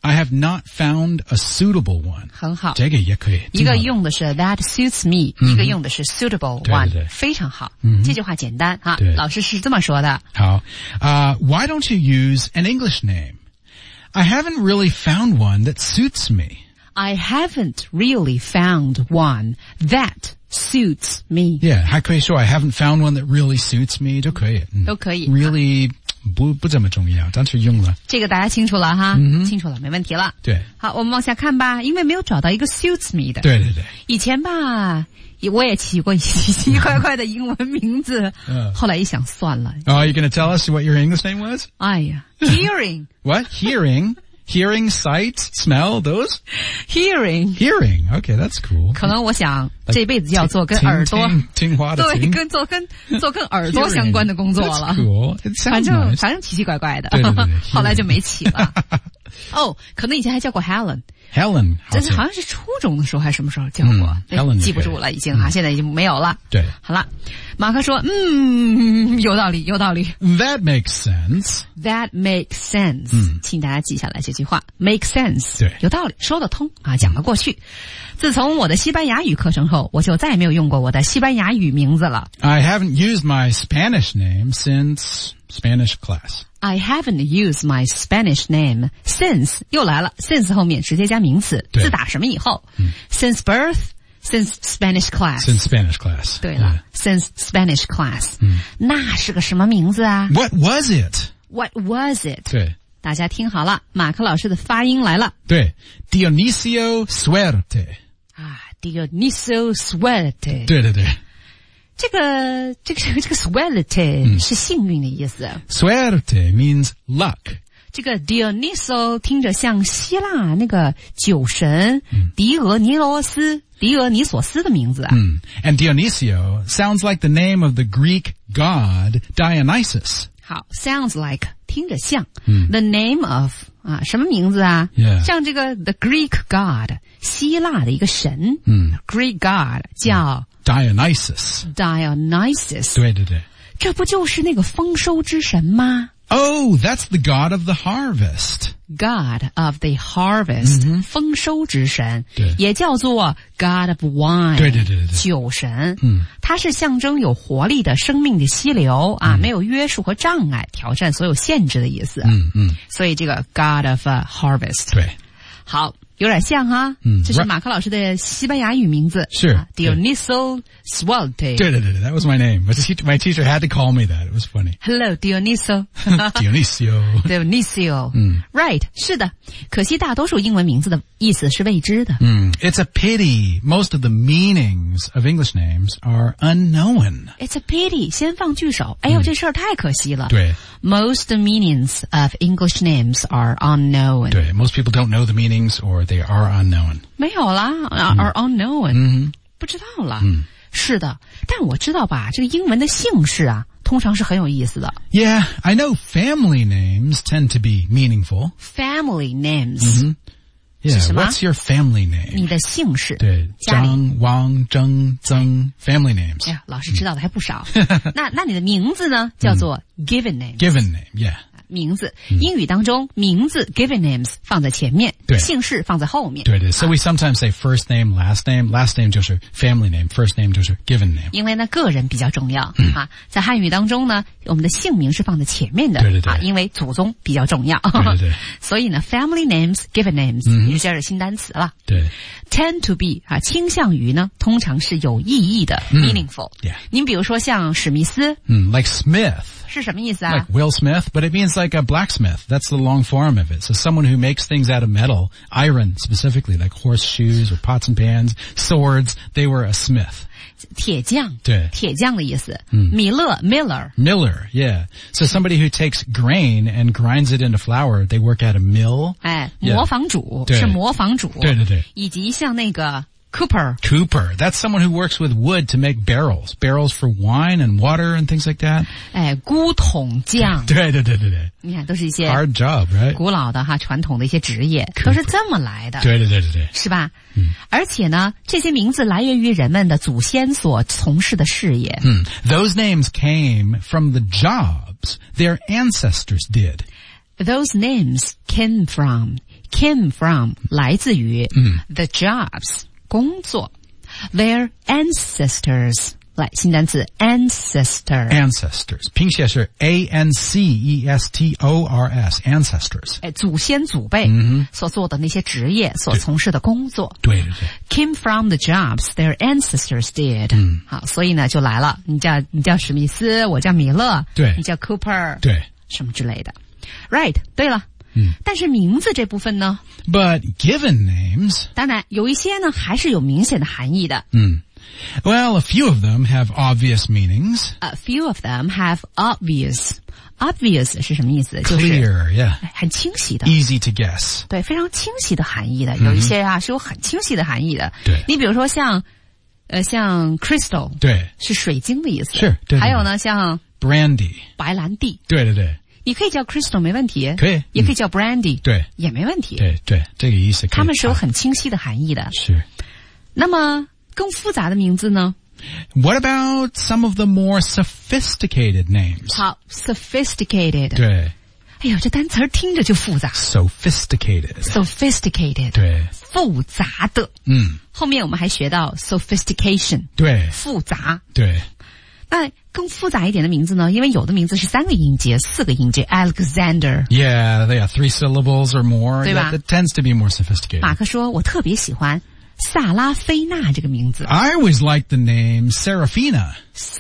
I have not found a suitable one. 很好， 这个也可以。 一个用的是 that suits me，一个用的是 suitable one， 对， 非常好。这句话简单啊，老师是这么说的。 好，Why don't you use an English name? I haven't really found one that suits me. I haven't really found one that suits me. Yeah, 还可以说 I haven't found one that really suits me 就可以。 都可以。 Really 不这么重要，但是用了。这个大家清楚了哈，清楚了，没问题了。 对。 好，我们往下看吧，因为没有找到一个 suits me 的。 对对对。 以前吧，我也起过奇奇怪怪的英文名字，后来一想算了。 Oh, are you going to tell us what your English name was? 哎呀 ，hearing. What? Hearing, sight, smell, those? Hearing. Okay, that's cool. 可能我想这辈子就要做跟耳朵听话的对，做跟耳朵相关的工作了。 Cool. 反正奇奇怪怪的， 对后来就没起了。哦，可能以前还叫过 Helen。Helen， 这是好像是初中的时候还是什么时候叫过 ？Helen 记不住了，已经现在已经没有了。 对， 好了，马克说，有道理。 That makes sense. 请大家记下来这句话 ，make sense， 对， 有道理，说得通啊，讲得过去。自从我的西班牙语课程后，我就再也没有用过我的西班牙语名字了。 I haven't used my Spanish name since Spanish class. I haven't used my Spanish name since 又来了 since 后面直接加名词，自打什么以后？Since birth, since Spanish class. Since Spanish class. 对了 ，since Spanish class. 那是个什么名字啊 ？What was it? 对，大家听好了，马克老师的发音来了。 对 ，Dionisio Suerte. Dionisio Suerte. 对。 这个 suerte 是幸运的意思。 Suerte means luck. 这个 Dionyso 听着像希腊那个酒神狄俄尼索斯的名字啊。 And Dionisio sounds like the name of the Greek god Dionysus. 好 ，sounds like 听着像the name of 什么名字啊？ 像这个 the Greek god 希腊的一个神，Greek god 叫。 Dionysus. 对，这不就是那个丰收之神吗？ Oh, that's the god of the harvest. God of the harvest. 丰收之神，也叫做 God of wine. 对， 酒神。它是象征有活力的生命的溪流啊，没有约束和障碍，挑战所有限制的意思。所以这个 God of harvest. 对， 好。有点像哈，这是马克老师的西班牙语名字， 是 Dioniso Suerte。 对 ，that was my name. My teacher had to call me that. It was funny. Hello, Dioniso. Dionisio. Right， 是的。可惜大多数英文名字的意思是未知的。 It's a pity. Most of the meanings of English names are unknown. It's a pity. 先放句首。哎呦，这事儿太可惜了。 对。 Most meanings of English names are unknown. 对 ，most people don't know the meanings or they are unknown. 没有啦 ，are unknown. 不知道了。是的，但我知道吧，这个英文的姓氏啊，通常是很有意思的。 Yeah, I know family names tend to be meaningful. Family names. Yeah, what's your family name? 你的姓氏。 对，张、王、郑、曾 family names. 哎呀，老师知道的还不少。那你的名字呢？叫做 given name. Given name, yeah. 名字，英语当中名字 given names 放在前面，姓氏放在后面。 对 So we sometimes say first name, last name. Last name 就是 family name, first name 就是 given name. 因为呢，个人比较重要啊。在汉语当中呢，我们的姓名是放在前面的， 对啊，因为祖宗比较重要。 对。 所以呢 ，family names, given names 也是这样的新单词了。 对 ，tend to be 啊，倾向于呢，通常是有意义的 meaningful。您比如说像史密斯 ，like Smith。 是什么意思啊 ？Like Will Smith, but it means like a blacksmith. That's the long form of it. So someone who makes things out of metal, iron specifically, like horseshoes or pots and pans, swords. They were a smith. 铁匠， 对， 铁匠的意思。米勒 Miller, yeah. So somebody who takes grain and grinds it into flour, they work at a mill. 哎，磨坊主是磨坊主， 对。 以及像那个。Cooper, that's someone who works with wood to make barrels for wine and water and things like that. 哎，古桶匠。 对。 你看，都是一些 hard job, right? 古老的传统的一些职业，都是这么来的。 对， 是吧？而且呢，这些名字来源于人们的祖先所从事的事业。 Those names came from the jobs their ancestors did. Those names came from came from 来自于the jobs 工作 their ancestors 来新单词 ancestors 拼写是 ancestors ancestors 祖先祖辈所做的那些职业所从事的工作对 came from the jobs their ancestors did 好所以呢就来了你叫史密斯我叫米勒对你叫 Cooper 对什么之类的 right 对了但是名字这部分呢 But given names 当然有一些呢还是有明显的含义的 Well, a few of them have obvious meanings. A few of them have obvious 是什么意思 Clear, yeah. 很清晰的 Easy to guess. 对非常清晰的含义的有一些啊是有很清晰的含义的对你比如说像 crystal 对是水晶的意思是对还有呢像 brandy 白兰地对你可以叫 crystal 没问题可以也可以叫 brandy 对也没问题对这个意思它们是有很清晰的含义的是那么更复杂的名字呢 What about some of the more sophisticated names? 好 sophisticated 对哎呦这单词听着就复杂 Sophisticated 对复杂的后面我们还学到 sophistication 对复杂对那更复杂一点的名字呢因为有的名字是3个音节4个音节 Alexander Yeah, they are 3 syllables or more 对吧 That tends to be more sophisticated 马克说我特别喜欢萨拉菲娜这个名字 I always liked the name Serafina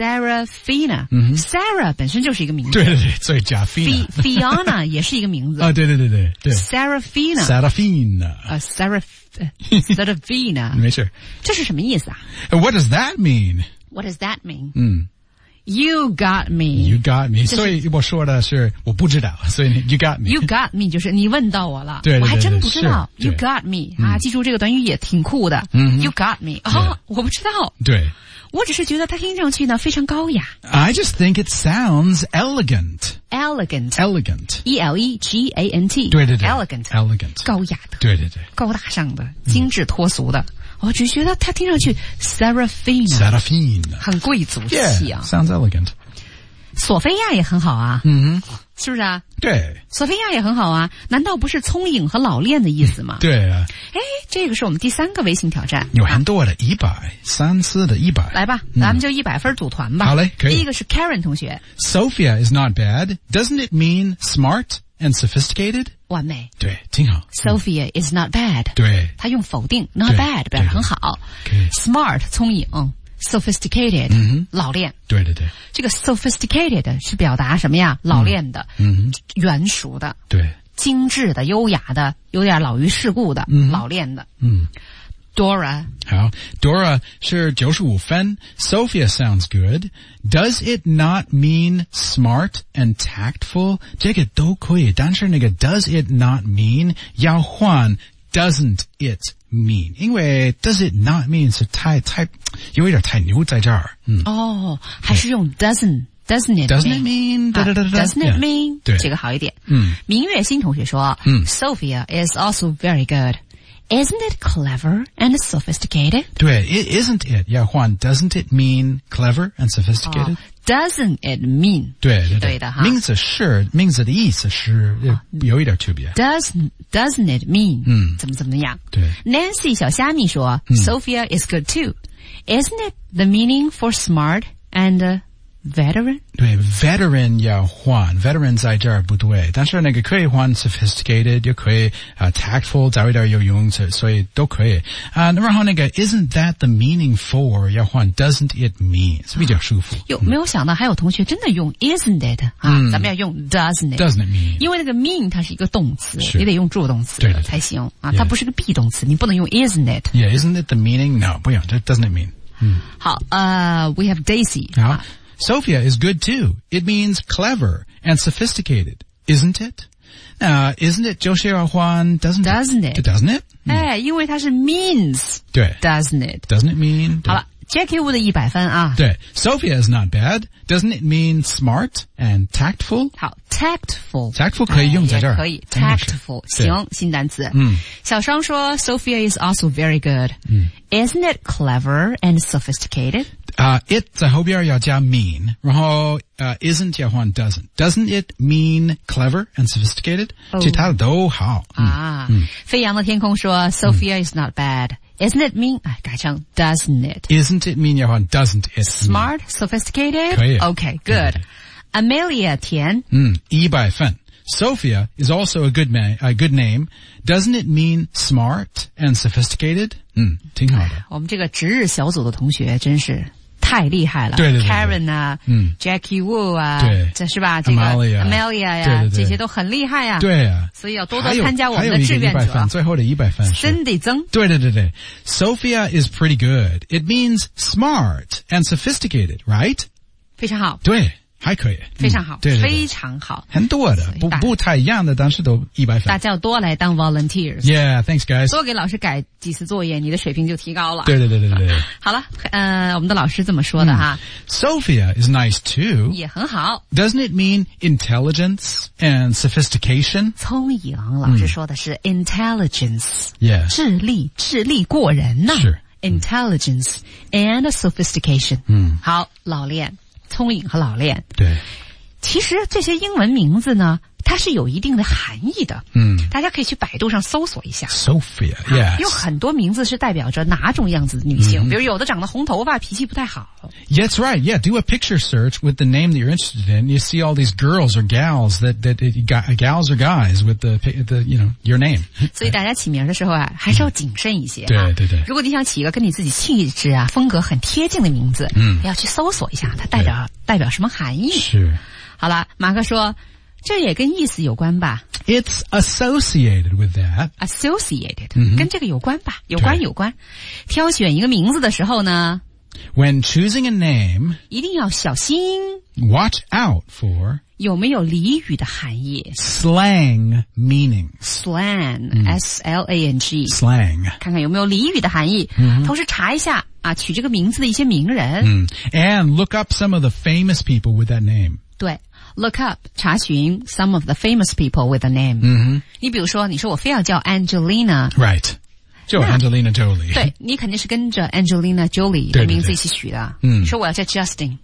Sarah 本身就是一个名字对所以加 Fiona 也是一个名字对 Serafina Serafina 没事这是什么意思啊 What does that mean? You got me You got me 所以我说的是我不知道所以 You got me You got me 就是你问到我了对我还真不知道 You got me 记住这个短语也挺酷的 You got me 我不知道对我只是觉得它听上去呢非常高雅 I just think it sounds elegant Elegant E-L-E-G-A-N-T 对 Elegant 高雅的对高大上的精致脱俗的我只觉得它听上去 Serafina 很贵族气啊 Yeah, sounds elegant 索菲亚也很好啊是不是啊对索菲亚也很好啊难道不是聪颖和老练的意思吗对啊这个是我们第3个微信挑战有很多的100 3次的100 来吧咱们就100分组团吧好嘞可以第一个是 Karen 同学 Sophia is not bad Doesn't it mean smart and sophisticated 完美对挺好 Sophia is not bad 对他用否定 not bad 表示很好 Smart 聪颖Sophisticated 老练对这个 sophisticated 是表达什么呀老练的圆熟的对精致的优雅的有点老于世故的老练的Dora 好 Dora 是95分 Sophia sounds good Does it not mean smart and tactful 这个都可以但是那个 Does it not mean 要换 Doesn't it mean 因为 Does it not mean 是太有一点太牛在这儿还是用 Doesn't it mean Doesn't it mean 对这个好一点明月新同学说Sophia is also very good Isn't it clever and sophisticated? 对 isn't it 要换 Doesn't it mean clever and sophisticated? Doesn't it mean 对的哈名字的意思是有一点区别 Doesn't it mean 怎么样对 Nancy 小虾米说Sophia is good too Isn't it the meaning for smart and veteran 对 veteran 要换 veteran 在这儿不对但是那个可以换 sophisticated 也可以tactful 早一点有用所以都可以然后那个 isn't that the meaning for 要换 doesn't it mean 是比较舒服有没有想到还有同学真的用 isn't it 咱们要用 doesn't it mean 因为那个 mean 它是一个动词你得用助动词对才行它不是个 be 动词你不能用 isn't it Yeah isn't it the meaning No 不用这 doesn't it mean 好we have Daisy 好Sophia is good too. It means clever and sophisticated, isn't it? Now, isn't it 就是要换 doesn't it? Doesn't it? 因为它是 means 对 doesn't it? Doesn't it mean? 好了 Jackie Wu 的100分啊对 Sophia is not bad. Doesn't it mean smart and tactful? 好 tactful 可以用在这儿可以 tactful 行新单词小双说 Sophia is also very good Isn't it clever and sophisticated? it 在后边要加 mean， 然后isn't 要换 doesn't。Doesn't it mean clever and sophisticated？ 其他的都好。 飞扬的天空说 Sophia is not bad。Isn't it mean? 改成 doesn't it? Isn't it mean 要换 doesn't it? Smart, sophisticated? 可以。 Okay, good. Amelia 田 100分。Sophia is also a good name. Doesn't it mean smart and sophisticated? 挺好的。 我们这个值日小组的同学真是太厉害了。 对 Karen 啊，Jackie Wu 啊， 对， 这是吧？这个 Amelia 呀，这些都很厉害呀。 对啊， 所以要多多参加我们的志愿者。 最后的100分 Cindy 曾。 对。Sophia is pretty good. It means smart and sophisticated, right? 非常好。 对。还可以， 非常好， 对， 非常好， 很多的，不太一样的，但是都100分。 大家要多来当 volunteers。 Yeah, thanks guys。 多给老师改几次作业，你的水平就提高了。 对。 好了，我们的老师这么说的哈。 Sophia is nice too。 也很好。 Doesn't it mean intelligence and sophistication？ 聪颖，老师说的是 intelligence。Yeah。智力过人呐。 是。 Intelligence and sophistication。好，老练。聪颖和老练， 对， 其实这些英文名字呢，它是有一定的含义的。大家可以去百度上搜索一下。 Sophia, yes. 有很多名字是代表着哪种样子的女性，比如有的长得红头发，脾气不太好。 That's right. Yeah, do a picture search with the name that you're interested in. You see all these girls or gals gals or guys with the your name. 所以大家起名的时候啊，还是要谨慎一些。 对。 如果你想起一个跟你自己气质啊、风格很贴近的名字，要去搜索一下它代表什么含义。 是。 好了，马克说。这也跟意思有关吧 ？It's associated with that. Associated， 跟这个有关吧？有关。挑选一个名字的时候呢 ，When choosing a name， 一定要小心。 Watch out for 有没有俚语的含义 ？Slang meaning。Slang S-L-A-N-G Slang， 看看有没有俚语的含义。同时查一下啊，取这个名字的一些名人。 And look up some of the famous people with that name。 对。Look up 查询 some of the famous people with a name。你比如说，你说我非要叫 Angelina，right？ 就 Angelina Jolie。 对，你肯定是跟着 Angelina Jolie 的名字一起取的。你说我要叫 Justin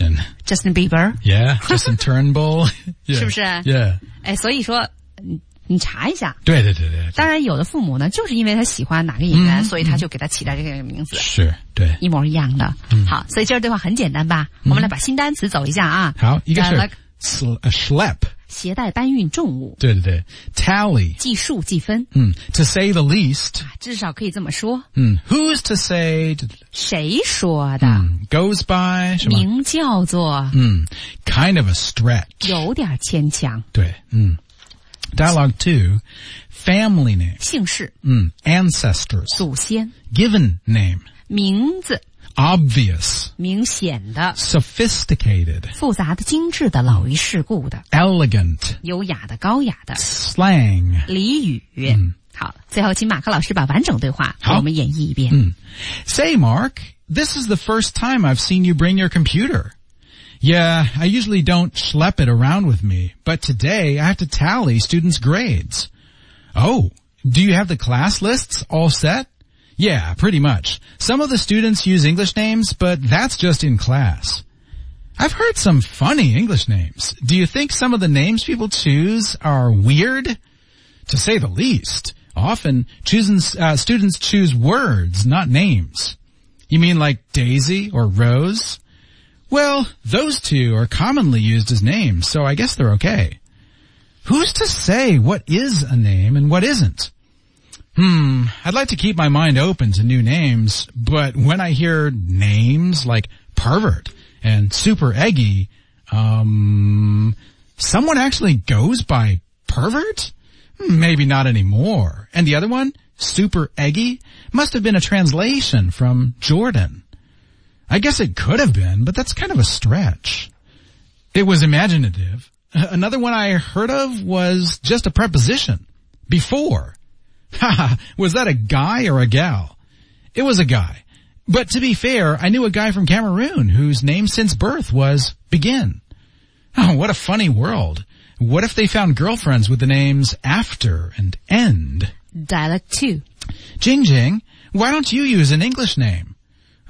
Bieber。Yeah，Justin Turnbull， 是不是 ？Yeah。 哎，所以说你查一下。 对。 当然，有的父母呢，就是因为他喜欢哪个演员，所以他就给他起了这个名字。 是，对， 一模一样的。好，所以今儿对话很简单吧？我们来把新单词走一下啊。 好，一个是。Schlep 携带搬运重物。 对。Tally 计数计分。 To say the least 至少可以这么说。 Who's to say 谁说的 ？Goes by 名叫做 kind of a stretch 有点牵强。 对。Dialogue 2 Family name 姓氏。 Ancestors 祖先。 Given name 名字。 Obvious 明显的 Sophisticated 复杂的精致的老于世故的 Elegant 优雅的高雅的 Slang 俚语好，最后请马克老师把完整对话给我们演绎一遍。 Say, Mark, this is the first time I've seen you bring your computer. Yeah, I usually don't schlep it around with me, but today I have to tally students' grades. Oh, do you have the class lists all set? Yeah, pretty much. Some of the students use English names, but that's just in class. I've heard some funny English names. Do you think some of the names people choose are weird? To say the least. Often, students choose words, not names. You mean like Daisy or Rose? Well, those two are commonly used as names, so I guess they're okay. Who's to say what is a name and what isn't? I'd like to keep my mind open to new names, but when I hear names like pervert and super eggy, someone actually goes by pervert? Maybe not anymore. And the other one, super eggy, must have been a translation from Jordan. I guess it could have been, but that's kind of a stretch. It was imaginative. Another one I heard of was just a preposition. Before. Haha, was that a guy or a gal? It was a guy. But to be fair, I knew a guy from Cameroon whose name since birth was Begin. Oh, what a funny world. What if they found girlfriends with the names After and End? Dialect 2. Jing Jing, why don't you use an English name?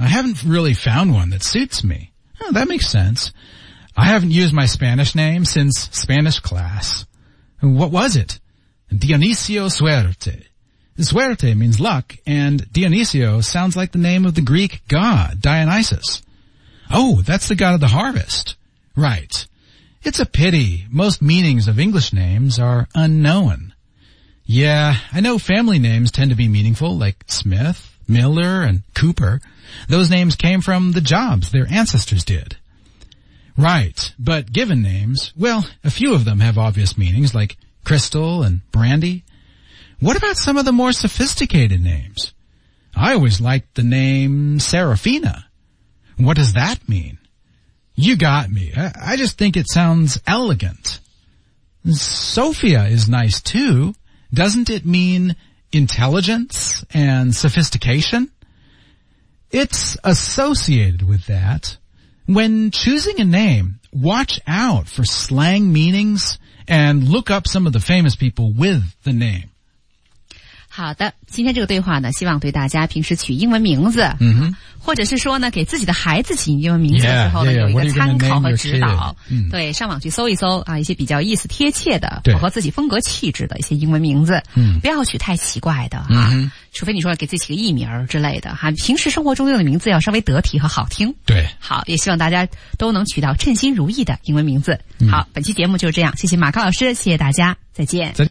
I haven't really found one that suits me. Oh, that makes sense. I haven't used my Spanish name since Spanish class. What was it? Dionisio Suerte. Suerte means luck, and Dionisio sounds like the name of the Greek god, Dionysus. Oh, that's the god of the harvest. Right. It's a pity. Most meanings of English names are unknown. Yeah, I know family names tend to be meaningful, like Smith, Miller, and Cooper. Those names came from the jobs their ancestors did. Right, but given names, well, a few of them have obvious meanings, like Crystal and Brandy. What about some of the more sophisticated names? I always liked the name Serafina. What does that mean? You got me. I just think it sounds elegant. Sophia is nice too. Doesn't it mean intelligence and sophistication? It's associated with that. When choosing a name, watch out for slang meanings and look up some of the famous people with the name. 好的，今天这个对话呢，希望对大家平时取英文名字，或者是说呢，给自己的孩子起英文名字的时候呢，有一个参考和指导。对，上网去搜一搜啊，一些比较意思贴切的，符合自己风格气质的一些英文名字，不要取太奇怪的啊，除非你说给自己起个艺名之类的哈，平时生活中用的名字要稍微得体和好听。 对， 好，也希望大家都能取到称心如意的英文名字。好，本期节目就是这样，谢谢马康老师，谢谢大家，再见。